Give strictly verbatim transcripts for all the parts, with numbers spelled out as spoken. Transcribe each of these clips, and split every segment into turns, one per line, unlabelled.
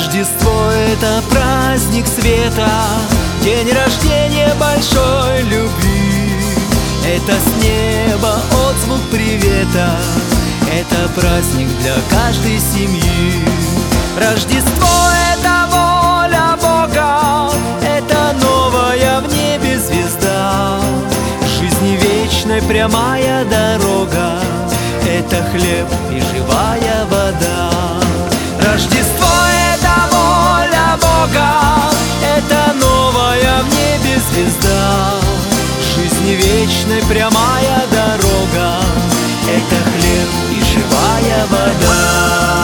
Рождество — это праздник света, день рождения большой любви. Это с неба отзвук привета, это праздник для каждой семьи. Рождество — это воля Бога, это новая в небе звезда, жизни вечной прямая дорога, это хлеб и живая вода. Рождество — это воля Бога, это новая в небе звезда, жизни вечной прямая дорога, это хлеб и живая вода.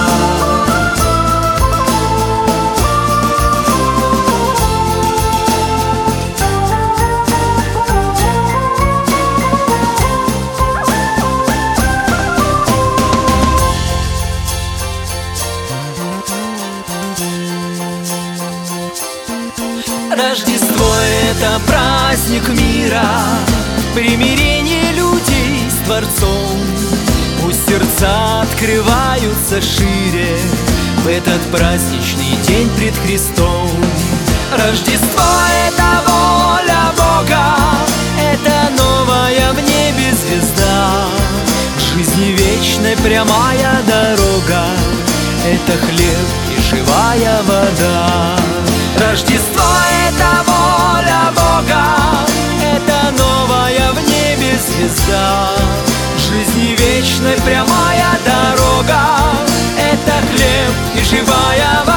Рождество — это праздник мира, примирение людей с Творцом. Пусть сердца открываются шире в этот праздничный день пред Христом. Рождество — это воля Бога, это новая в небе звезда, жизни вечной прямая дорога, это хлеб и живая вода. Рождество — это воля Бога, это новая в небе звезда, жизни вечной прямая дорога, это хлеб и живая вода.